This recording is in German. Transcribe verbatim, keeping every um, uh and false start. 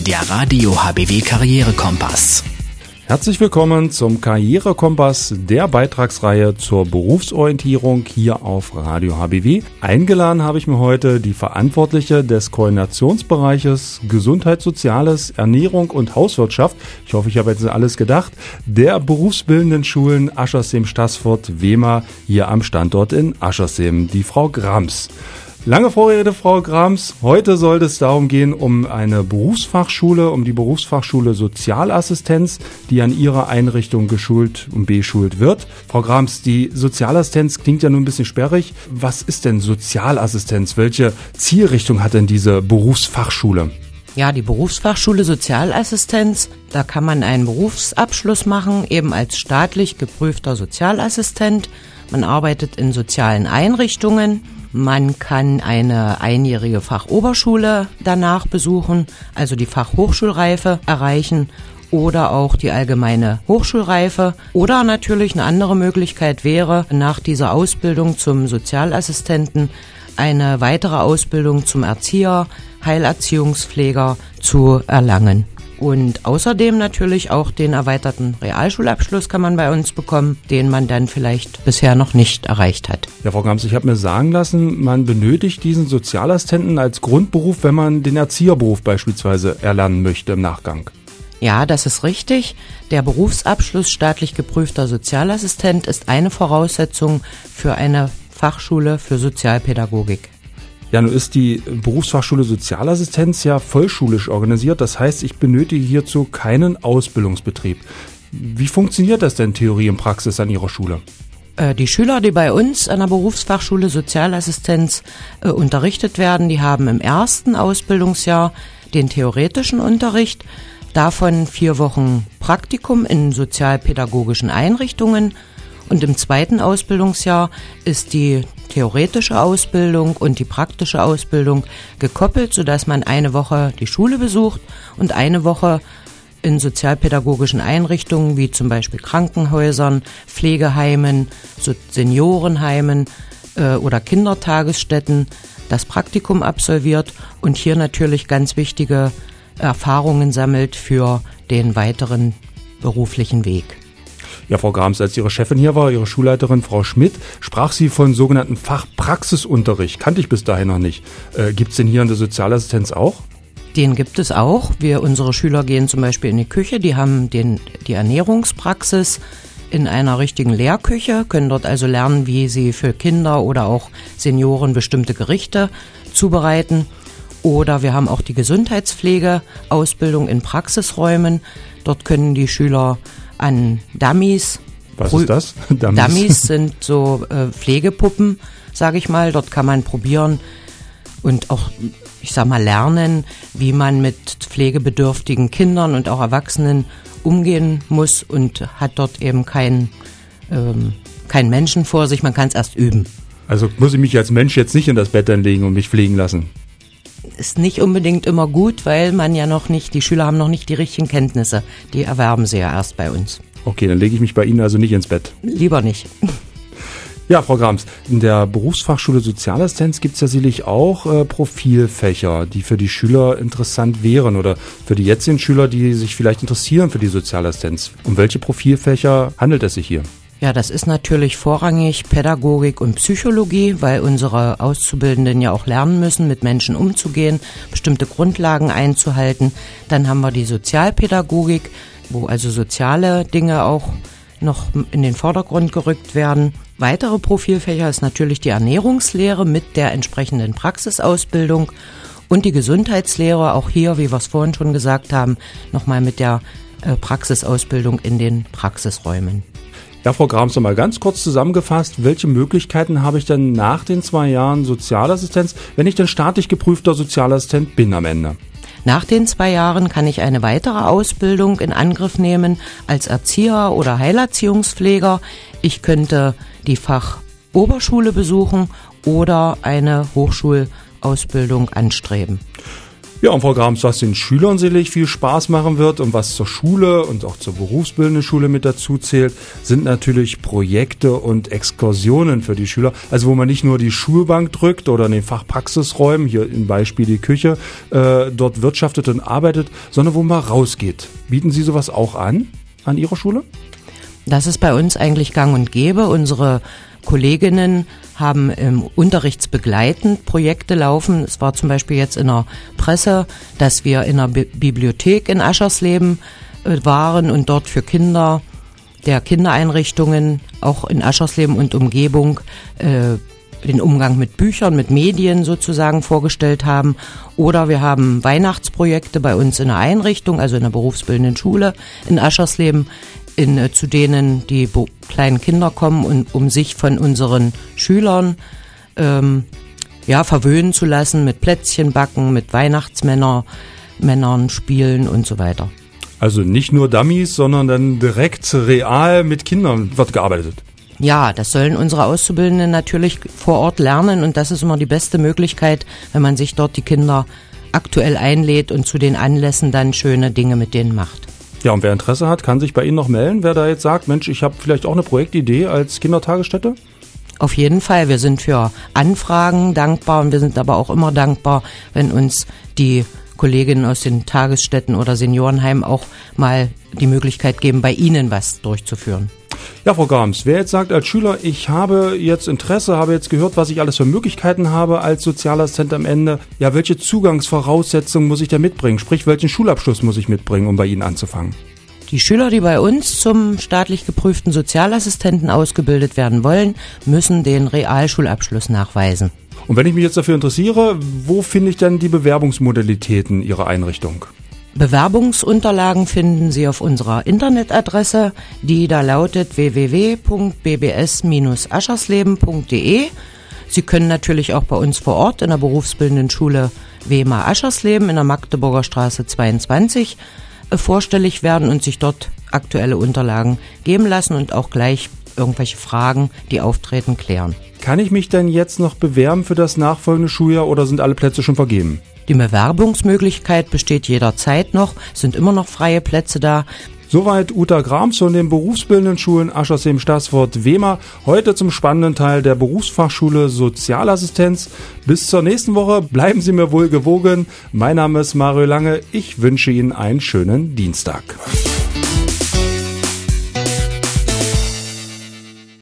der Radio H B W Karrierekompass. Herzlich willkommen zum Karrierekompass, der Beitragsreihe zur Berufsorientierung hier auf Radio H B W. Eingeladen habe ich mir heute die Verantwortliche des Koordinationsbereiches Gesundheit, Soziales, Ernährung und Hauswirtschaft. Ich hoffe, ich habe jetzt alles gedacht. Der berufsbildenden Schulen Aschersleben, Staßfurt, Wehmar hier am Standort in Aschersleben, die Frau Grams. Lange Vorrede, Frau Grams. Heute soll es darum gehen, um eine Berufsfachschule, um die Berufsfachschule Sozialassistenz, die an ihrer Einrichtung geschult und beschult wird. Frau Grams, die Sozialassistenz klingt ja nur ein bisschen sperrig. Was ist denn Sozialassistenz? Welche Zielrichtung hat denn diese Berufsfachschule? Ja, die Berufsfachschule Sozialassistenz, da kann man einen Berufsabschluss machen, eben als staatlich geprüfter Sozialassistent. Man arbeitet in sozialen Einrichtungen. Man kann eine einjährige Fachoberschule danach besuchen, also die Fachhochschulreife erreichen oder auch die allgemeine Hochschulreife. Oder natürlich eine andere Möglichkeit wäre, nach dieser Ausbildung zum Sozialassistenten eine weitere Ausbildung zum Erzieher, Heilerziehungspfleger zu erlangen. Und außerdem natürlich auch den erweiterten Realschulabschluss kann man bei uns bekommen, den man dann vielleicht bisher noch nicht erreicht hat. Ja, Frau Grams, ich habe mir sagen lassen, man benötigt diesen Sozialassistenten als Grundberuf, wenn man den Erzieherberuf beispielsweise erlernen möchte im Nachgang. Ja, das ist richtig. Der Berufsabschluss staatlich geprüfter Sozialassistent ist eine Voraussetzung für eine Fachschule für Sozialpädagogik. Ja, nun ist die Berufsfachschule Sozialassistenz ja vollschulisch organisiert. Das heißt, ich benötige hierzu keinen Ausbildungsbetrieb. Wie funktioniert das denn Theorie und Praxis an Ihrer Schule? Äh, die Schüler, die bei uns an der Berufsfachschule Sozialassistenz äh, unterrichtet werden, die haben im ersten Ausbildungsjahr den theoretischen Unterricht, davon vier Wochen Praktikum in sozialpädagogischen Einrichtungen. Und im zweiten Ausbildungsjahr ist die theoretische Ausbildung und die praktische Ausbildung gekoppelt, sodass man eine Woche die Schule besucht und eine Woche in sozialpädagogischen Einrichtungen wie zum Beispiel Krankenhäusern, Pflegeheimen, Seniorenheimen äh, oder Kindertagesstätten das Praktikum absolviert und hier natürlich ganz wichtige Erfahrungen sammelt für den weiteren beruflichen Weg. Ja, Frau Grams, als Ihre Chefin hier war, Ihre Schulleiterin Frau Schmidt, sprach sie von sogenannten Fachpraxisunterricht. Kannte ich bis dahin noch nicht. Äh, gibt es den hier in der Sozialassistenz auch? Den gibt es auch. Wir, unsere Schüler gehen zum Beispiel in die Küche, die haben den, die Ernährungspraxis in einer richtigen Lehrküche, können dort also lernen, wie sie für Kinder oder auch Senioren bestimmte Gerichte zubereiten. Oder wir haben auch die Gesundheitspflegeausbildung in Praxisräumen. Dort können die Schüler an Dummies. Was ist das? Dummies, Dummies sind so äh, Pflegepuppen, sage ich mal. Dort kann man probieren und auch, ich sag mal, lernen, wie man mit pflegebedürftigen Kindern und auch Erwachsenen umgehen muss und hat dort eben keinen ähm, keinen Menschen vor sich. Man kann es erst üben. Also muss ich mich als Mensch jetzt nicht in das Bett legen und mich pflegen lassen? Ist nicht unbedingt immer gut, weil man ja noch nicht, die Schüler haben noch nicht die richtigen Kenntnisse. Die erwerben sie ja erst bei uns. Okay, dann lege ich mich bei Ihnen also nicht ins Bett. Lieber nicht. Ja, Frau Grams, in der Berufsfachschule Sozialassistenz gibt es ja sicherlich auch äh, Profilfächer, die für die Schüler interessant wären oder für die jetzigen Schüler, die sich vielleicht interessieren für die Sozialassistenz. Um welche Profilfächer handelt es sich hier? Ja, das ist natürlich vorrangig Pädagogik und Psychologie, weil unsere Auszubildenden ja auch lernen müssen, mit Menschen umzugehen, bestimmte Grundlagen einzuhalten. Dann haben wir die Sozialpädagogik, wo also soziale Dinge auch noch in den Vordergrund gerückt werden. Weitere Profilfächer ist natürlich die Ernährungslehre mit der entsprechenden Praxisausbildung und die Gesundheitslehre, auch hier, wie wir es vorhin schon gesagt haben, nochmal mit der äh, Praxisausbildung in den Praxisräumen. Ja, Frau Grams, noch mal ganz kurz zusammengefasst, welche Möglichkeiten habe ich denn nach den zwei Jahren Sozialassistenz, wenn ich denn staatlich geprüfter Sozialassistent bin am Ende? Nach den zwei Jahren kann ich eine weitere Ausbildung in Angriff nehmen als Erzieher oder Heilerziehungspfleger. Ich könnte die Fachoberschule besuchen oder eine Hochschulausbildung anstreben. Ja, und Frau Grams, was den Schülern sicherlich viel Spaß machen wird und was zur Schule und auch zur berufsbildenden Schule mit dazu zählt, sind natürlich Projekte und Exkursionen für die Schüler. Also wo man nicht nur die Schulbank drückt oder in den Fachpraxisräumen, hier im Beispiel die Küche, äh, dort wirtschaftet und arbeitet, sondern wo man rausgeht. Bieten Sie sowas auch an, an Ihrer Schule? Das ist bei uns eigentlich gang und gäbe. Unsere Kolleginnen haben im unterrichtsbegleitend Projekte laufen. Es war zum Beispiel jetzt in der Presse, dass wir in der Bi- Bibliothek in Aschersleben äh, waren und dort für Kinder der Kindereinrichtungen, auch in Aschersleben und Umgebung, äh, den Umgang mit Büchern, mit Medien sozusagen vorgestellt haben. Oder wir haben Weihnachtsprojekte bei uns in der Einrichtung, also in der berufsbildenden Schule in Aschersleben, in, äh, zu denen die bo- kleinen Kinder kommen, und, um sich von unseren Schülern ähm, ja, verwöhnen zu lassen mit Plätzchen backen, mit Weihnachtsmänner, Männern spielen und so weiter. Also nicht nur Dummies, sondern dann direkt real mit Kindern wird gearbeitet. Ja, das sollen unsere Auszubildenden natürlich vor Ort lernen, und das ist immer die beste Möglichkeit, wenn man sich dort die Kinder aktuell einlädt und zu den Anlässen dann schöne Dinge mit denen macht. Ja, und wer Interesse hat, kann sich bei Ihnen noch melden, wer da jetzt sagt, Mensch, ich habe vielleicht auch eine Projektidee als Kindertagesstätte? Auf jeden Fall, wir sind für Anfragen dankbar, und wir sind aber auch immer dankbar, wenn uns die Kolleginnen aus den Tagesstätten oder Seniorenheimen auch mal die Möglichkeit geben, bei Ihnen was durchzuführen. Ja, Frau Grams, wer jetzt sagt als Schüler, ich habe jetzt Interesse, habe jetzt gehört, was ich alles für Möglichkeiten habe als Sozialassistent am Ende, ja, welche Zugangsvoraussetzungen muss ich da mitbringen? Sprich, welchen Schulabschluss muss ich mitbringen, um bei Ihnen anzufangen? Die Schüler, die bei uns zum staatlich geprüften Sozialassistenten ausgebildet werden wollen, müssen den Realschulabschluss nachweisen. Und wenn ich mich jetzt dafür interessiere, wo finde ich dann die Bewerbungsmodalitäten Ihrer Einrichtung? Bewerbungsunterlagen finden Sie auf unserer Internetadresse, die da lautet w w w punkt b b s bindestrich aschersleben punkt d e. Sie können natürlich auch bei uns vor Ort in der berufsbildenden Schule Wema Aschersleben in der Magdeburger Straße zweiundzwanzig äh, vorstellig werden und sich dort aktuelle Unterlagen geben lassen und auch gleich irgendwelche Fragen, die auftreten, klären. Kann ich mich denn jetzt noch bewerben für das nachfolgende Schuljahr oder sind alle Plätze schon vergeben? Die Bewerbungsmöglichkeit besteht jederzeit noch, es sind immer noch freie Plätze da. Soweit Uta Grams von den berufsbildenden Schulen Aschersleben, Staßfurt, Wema. Heute zum spannenden Teil der Berufsfachschule Sozialassistenz. Bis zur nächsten Woche. Bleiben Sie mir wohl gewogen. Mein Name ist Mario Lange. Ich wünsche Ihnen einen schönen Dienstag.